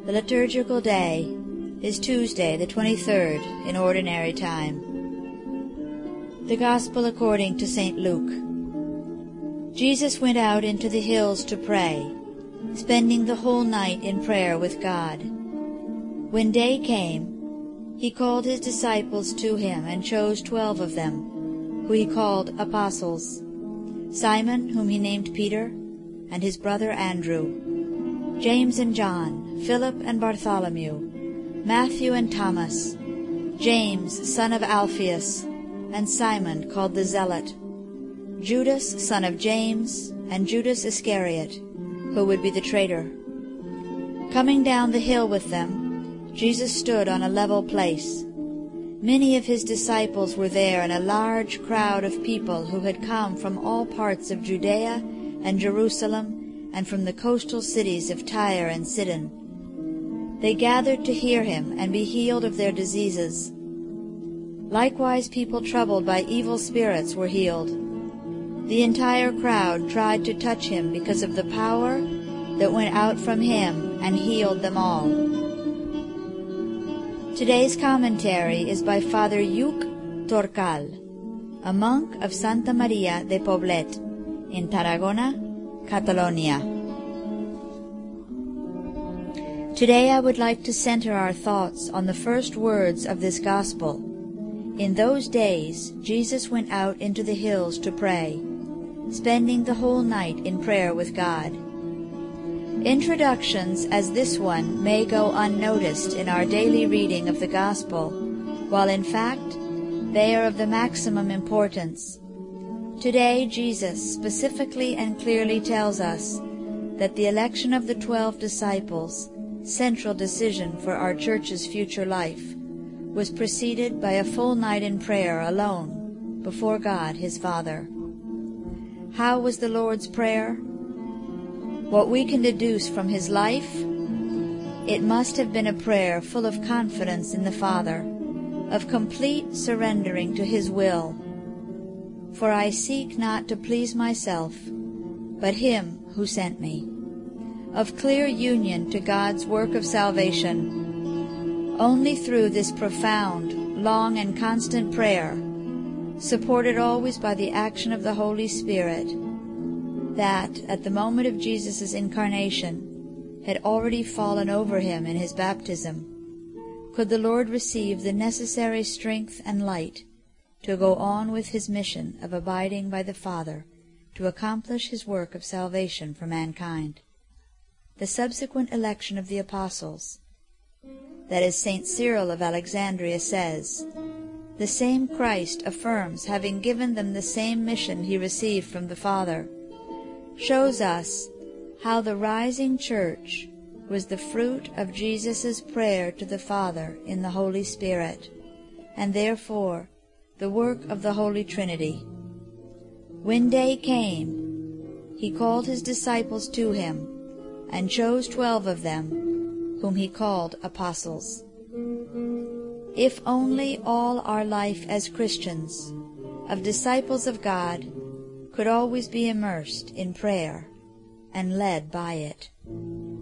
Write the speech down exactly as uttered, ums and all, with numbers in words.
The liturgical day is Tuesday, the twenty-third, in Ordinary Time. The Gospel according to Saint Luke. Jesus went out into the hills to pray, spending the whole night in prayer with God. When day came, he called his disciples to him and chose twelve of them, who he called apostles: Simon, whom he named Peter, and his brother Andrew, James and John, Philip and Bartholomew, Matthew and Thomas, James, son of Alphaeus, and Simon called the Zealot, Judas, son of James, and Judas Iscariot, who would be the traitor. Coming down the hill with them, Jesus stood on a level place. Many of his disciples were there, and a large crowd of people who had come from all parts of Judea and Jerusalem, and from the coastal cities of Tyre and Sidon. They gathered to hear him and be healed of their diseases. Likewise people troubled by evil spirits were healed. The entire crowd tried to touch him because of the power that went out from him and healed them all. Today's commentary is by Father Lluc Torcal, a monk of Santa Maria de Poblet in Tarragona, Catalonia. Today I would like to center our thoughts on the first words of this Gospel. In those days Jesus went out into the hills to pray, spending the whole night in prayer with God. Introductions as this one may go unnoticed in our daily reading of the Gospel, while in fact they are of the maximum importance. Today Jesus specifically and clearly tells us that the election of the twelve disciples, central decision for our Church's future life, was preceded by a full night in prayer alone before God his Father. How was the Lord's Prayer? What we can deduce from his life? It must have been a prayer full of confidence in the Father, of complete surrendering to his will. For I seek not to please myself, but him who sent me. Of clear union to God's work of salvation. Only through this profound, long and constant prayer, supported always by the action of the Holy Spirit, that, at the moment of Jesus' incarnation, had already fallen over him in his baptism, could the Lord receive the necessary strength and light to go on with his mission of abiding by the Father to accomplish his work of salvation for mankind. The subsequent election of the apostles, that as Saint Cyril of Alexandria says, the same Christ affirms having given them the same mission he received from the Father, shows us how the rising Church was the fruit of Jesus' prayer to the Father in the Holy Spirit, and therefore the work of the Holy Trinity. When day came, he called his disciples to him, and chose twelve of them, whom he called apostles. If only all our life as Christians, of disciples of God, could always be immersed in prayer and led by it.